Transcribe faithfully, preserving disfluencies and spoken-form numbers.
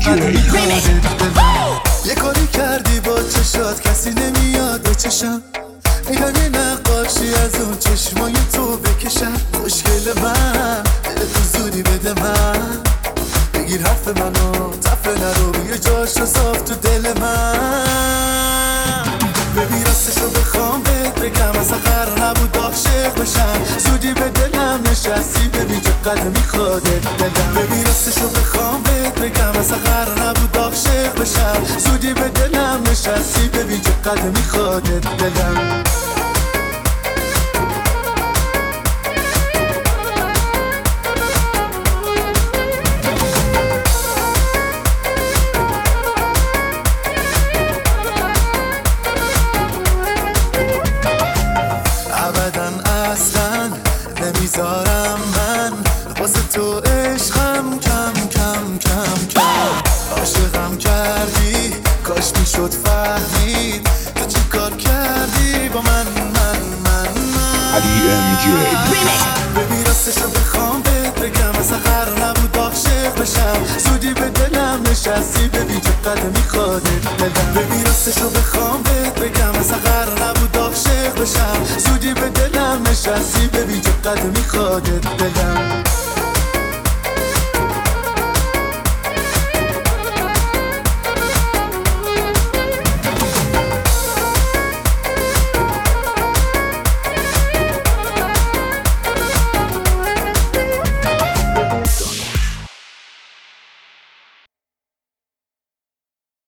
قدر میخواد دلم. یه کاری کردی با چشات کسی نمیاد به چشم، میگم یه نقاشی از اون چشمای تو بکشم. مشکل من دلتو زودی بده من، بگیر حرف منو تفه نرو یه جاش رو صاف تو دل من. ببین راستشو بخوام بهت بگم اصلا قرار نبود عاشق بشم، زودی به دلم نشستی ببین چقدر میخوادت دلم. ببین راستشو بخوام بهت بگم اصلا قرار نبود عاشق بشم، زودی به دلم نشستی ببین چقدر میخوادت دلم. نمیذارم من واسه تو عشقم کم کم کم کم. عاشقم کردی کاش میشد فهمید تو چی کار کردی با من من من من علی ام جی. ببین راستشو بخوام بهت بگم اصلا قرار نبود عاشق بشم، زودی به دلم نشستی ببین چقدر میخوادت دلم. ببین راستشو بخوام بهت بگم اصلا قرار نبود عاشق بشم، زودی به دلم نشستی ببین چقدر میخوادت دلم.